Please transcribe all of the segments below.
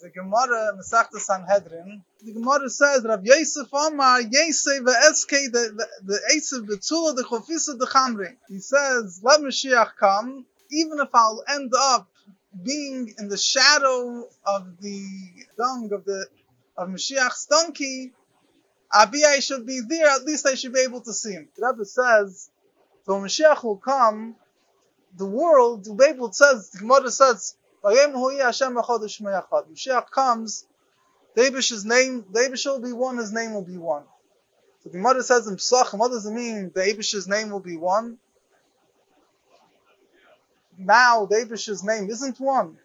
the Gemara Masechta Sanhedrin. The Gemara says Rav Yosef Amar Yesei ve'eske the Esav Betula the Chofisa the Chamri. He says, let Mashiach come, even if I'll end up being in the shadow of the dung of Mashiach's donkey, I should be there. At least I should be able to see him. The Rebbe says, so when Mashiach will come, the world, the Bible says, the Gemara says, Mashiach comes, the Eibish's name, the Eibish will be one, his name will be one. So the Gemara says in Pesachim, what does it mean the Eibish's name will be one? Now the Eibish's name isn't one.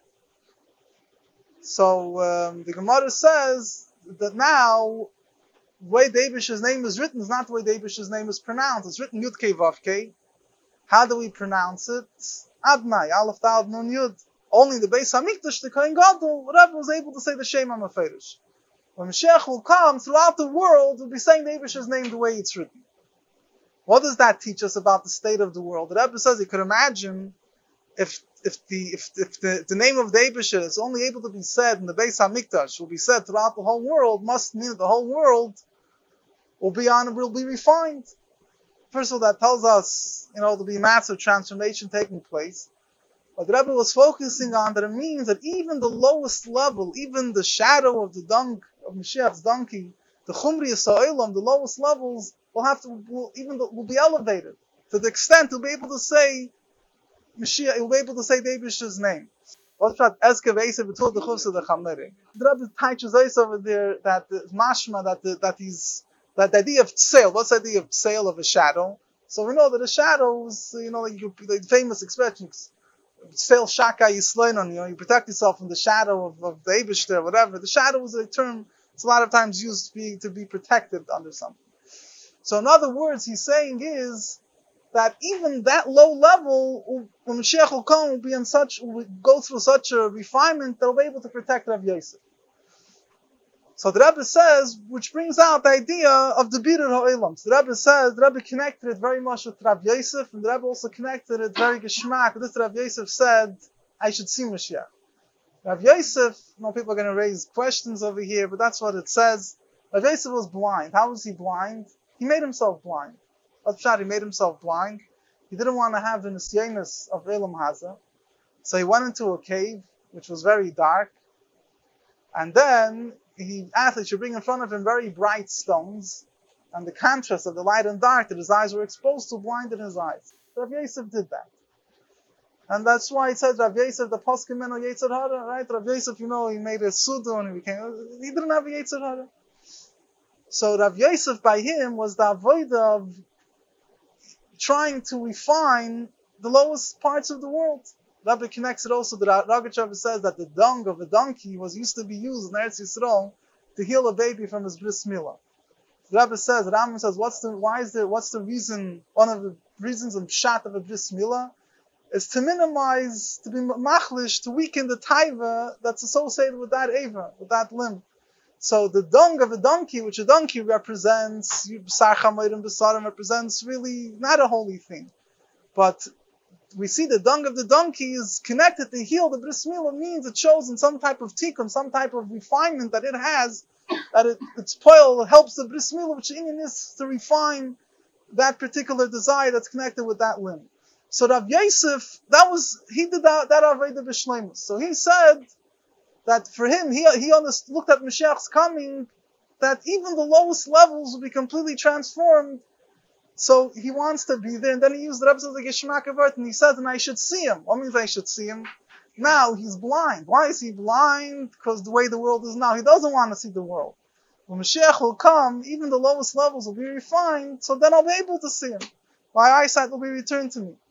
So the Gemara says that now the way the Eibish's name is written is not the way the Eibish's name is pronounced. It's written Yud Kei Vav Kei. How do we pronounce it? Adnai, Aleph Tav Nun Yud. Only the Beis Hamikdash, the Kohen Gadol, whatever, was able to say the Shem HaMeferish. When Mashiach will come, throughout the world, we'll be saying the Eibish's name the way it's written. What does that teach us about the state of the world? The Rebbe says you could imagine if the name of the Eibish is only able to be said in the Beis Hamikdash, will be said throughout the whole world, must mean that the whole world will be refined. First of all, that tells us, there'll be massive transformation taking place. But the Rebbe was focusing on that it means that even the lowest level, even the shadow of the dung of Mashiach's donkey, the Chumri Yisraelim, the lowest levels will be elevated to the extent he'll be able to say Mashiach, he'll be able to say the Eibish's name. What's that? Eske Ve'esav Betul the Chufsa the Chameri. The Rebbe teaches us over there that the mashma that the idea of tseil. What's the idea of tseil of a shadow? So we know that a shadow is, the famous expressions, tseil shaka yisleinon, you protect yourself from the shadow of the Eibush there, whatever. The shadow is a term, it's a lot of times used to be protected under something. So in other words, he's saying is that even that low level, when Mashiach will come, will go through such a refinement that will be able to protect Rav Yosef. So the Rebbe says, which brings out the idea of the Birur Ha'olam. So the Rebbe says, the Rebbe connected it very much with Rav Yosef, and the Rebbe also connected it very geschmack. This Rav Yosef said, I should see Mashiach. Rav Yosef, people are going to raise questions over here, but that's what it says. Rav Yosef was blind. How was he blind? He made himself blind. He made himself blind. He didn't want to have the nisyanis of Elam Haza. So he went into a cave, which was very dark, and then he asked that you bring in front of him very bright stones, and the contrast of the light and dark that his eyes were exposed to blinded his eyes. Rav Yosef did that. And that's why it says Rav Yosef, the poskim meno Yetzer Hara, right? Rav Yosef, he made a sudu and he didn't have a Yetzer Hara. So Rav Yosef by him was the avodah of trying to refine the lowest parts of the world. Rabbi connects it also that Rogatchover says that the dung of a donkey used to be used in Eretz Yisrael to heal a baby from his bris milah. The Rabbi says, Rambam says, what's the reason? One of the reasons in pshat of a bris milah is to minimize, to be machlish, to weaken the taiva that's associated with that eva, with that limb. So the dung of a donkey, which a donkey represents, represents really not a holy thing, but we see the dung of the donkey is connected to heal the bris milah, means it shows in some type of tikkun, some type of refinement that it has, that its poil helps the bris milah, which is to refine that particular desire that's connected with that limb. So Rav Yosef, he did that avodah b'shleimus. So he said that for him, he looked at Mashiach's coming, that even the lowest levels will be completely transformed. So he wants to be there, and then he used the Rebbe says the Geshmak Avert, and he says, and I should see him. What means I should see him? Now he's blind. Why is he blind? Because the way the world is now, he doesn't want to see the world. When Mashiach will come, even the lowest levels will be refined, so then I'll be able to see him. My eyesight will be returned to me.